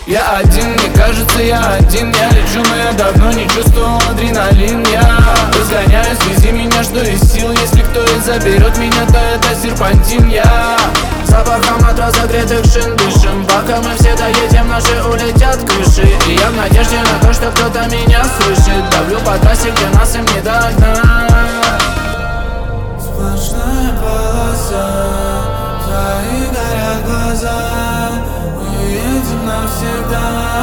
Я один, мне кажется, я один. Я лечу, но я давно не чувствовал адреналин. Я разгоняюсь, вези меня, что из сил. Если кто и заберет меня, то это серпантин. Я запахом от разогретых шин дышим. Пока мы все доедем, наши улетят крыши. И я в надежде на то, что кто-то меня слышит. Давлю по трассе, где нас им не догнать. Сплошная полоса, твои горят глаза. Мы уедем навсегда.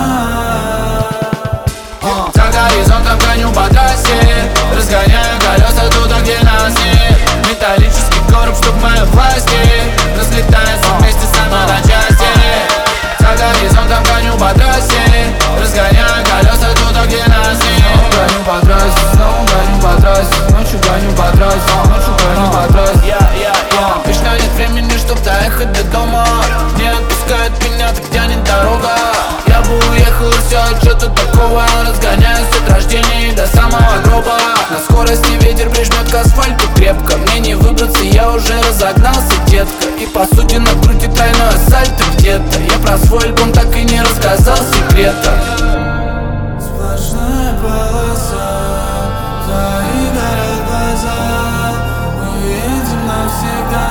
За горизонтом гоню по трассе, разгоняю колеса туда, где нас нет. Металлический короб, чтоб в моей власти, разлетается вместе со мной на части. За горизонтом гоню по трассе, разгоняю колеса туда, где нас нет. Гоню по трассе, снова гоню по трассе. Ночью гоню по трассе, ночью гоню по трассе. Вечно нет времени, чтоб доехать до дома. Не отпускает меня, так тянет дорога. Я бы уехал и все, что тут такого. Разгоняюсь от рождения и до самого гроба. На скорости ветер прижмет к асфальту крепко. Мне не выбраться, я уже разогнался, детка. И по сути на груди тройное сальто где-то. Я про свой альбом так и не рассказал секрета. Сплошная полоса, твои горят глаза. Мы уедем навсегда.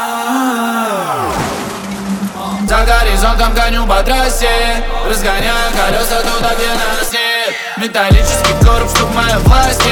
За горизонтом гоню по трассе, разгоняю колеса туда, где нас нет. Металлический короб, чтоб в моей власти,